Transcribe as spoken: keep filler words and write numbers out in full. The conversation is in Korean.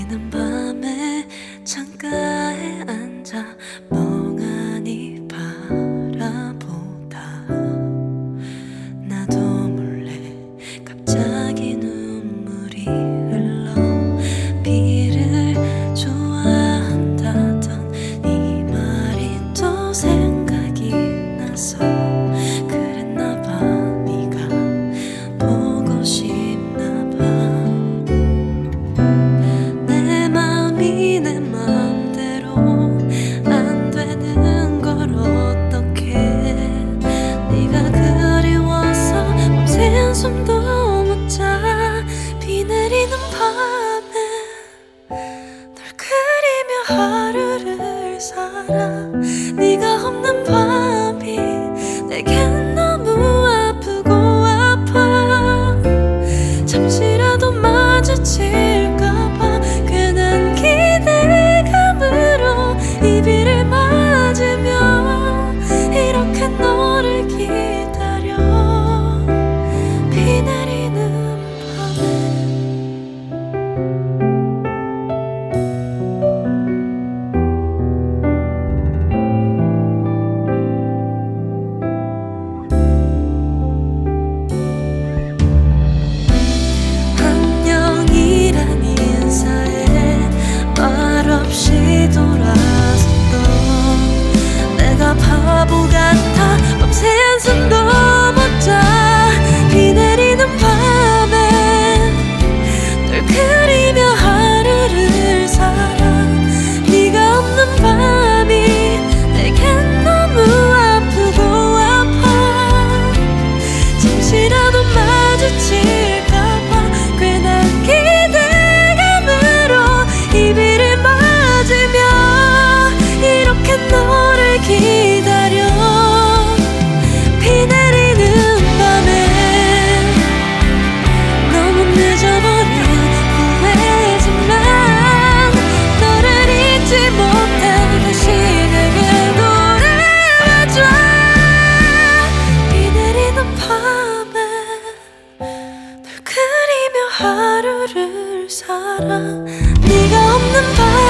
내리는 밤에 창가에 앉아 멍하니 바라보다 나도 몰래 갑자기 눈물이 흘러 비를 좋아한다던 네 말이 또 생각이 나서 그랬나 봐. 네가 보고 싶나 봐. 내 맘이 내 맘대로 안 되는 걸 어떡해. 네가 그리워서 밤새 숨도 못 자. 비 내리는 밤에 널 그리며 하루를 살아. 네가 없는 밤이 내겐 너무 아프고 아파. 잠시라도 마주칠까봐 괜한 기대감으로 이 비를 맞으며 이렇게 너를 기다려. 비 내리는 밤에 안녕이란 인사에 말없이 돌아섰던 내가 바보 같아. 밤새 한숨도 못 자. 비 내리는 밤에 널 그리며 하루를 살아. 네가 없는 밤이 내겐 너무 아프고 아파. 잠시라도 마주칠까봐 괜한 기대감으로 이 비를 맞으며 이렇게 너를 기다려. 비 내리는 밤에 너무 늦어버린 후회지만 너를 잊지 못해 다시 내게 돌아와줘. 비 내리는 밤에 널 그리며 하루를 살아. 네가 없는 밤